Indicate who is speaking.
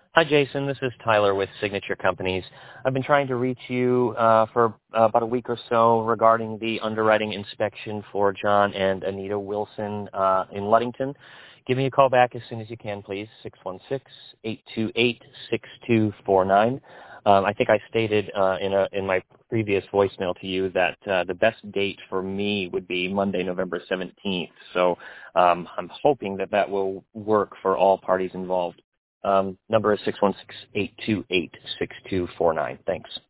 Speaker 1: Hi, Jason. This is Tyler with Signature Companies. I've been trying to reach you for about a week or so regarding the underwriting inspection for John and Anita Wilson in Ludington. Give me a call back as soon as you can, please, 616-828-6249. I think I stated in my previous voicemail to you that the best date for me would be Monday, November 17th. So I'm hoping that will work for all parties involved. Number is 616-828-6249. Thanks.